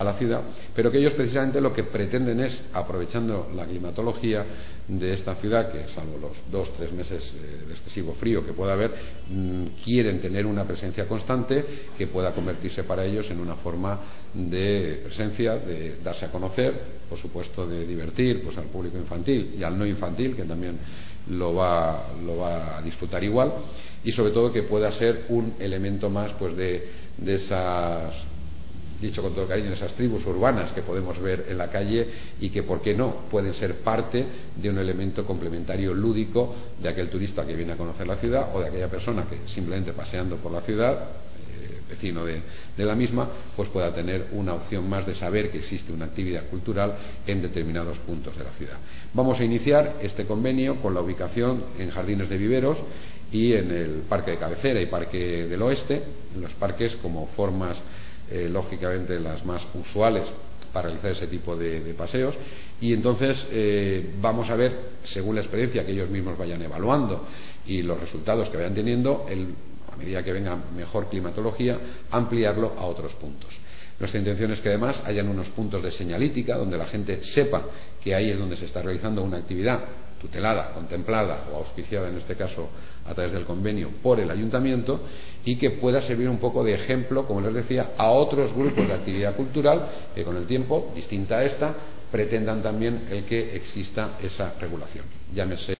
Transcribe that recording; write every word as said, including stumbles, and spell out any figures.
a la ciudad, pero que ellos precisamente lo que pretenden es, aprovechando la climatología de esta ciudad, que salvo los dos tres meses de excesivo frío que pueda haber, mmm, quieren tener una presencia constante que pueda convertirse para ellos en una forma de presencia, de darse a conocer, por supuesto de divertir pues al público infantil y al no infantil, que también lo va, lo va a disfrutar igual, y sobre todo que pueda ser un elemento más pues de, de esas, dicho con todo cariño, de esas tribus urbanas que podemos ver en la calle y que, ¿por qué no?, pueden ser parte de un elemento complementario lúdico de aquel turista que viene a conocer la ciudad o de aquella persona que simplemente paseando por la ciudad, eh, vecino de, de la misma, pues pueda tener una opción más de saber que existe una actividad cultural en determinados puntos de la ciudad. Vamos a iniciar este convenio con la ubicación en Jardines de Viveros y en el Parque de Cabecera y Parque del Oeste, en los parques como formas Eh, lógicamente las más usuales para realizar ese tipo de, de paseos, y entonces eh, vamos a ver, según la experiencia que ellos mismos vayan evaluando y los resultados que vayan teniendo, el, a medida que venga mejor climatología, ampliarlo a otros puntos. Nuestra intención es que además hayan unos puntos de señalítica donde la gente sepa que ahí es donde se está realizando una actividad tutelada, contemplada o auspiciada en este caso a través del convenio por el ayuntamiento, y que pueda servir un poco de ejemplo, como les decía, a otros grupos de actividad cultural que con el tiempo, distinta a esta, pretendan también el que exista esa regulación. Llámese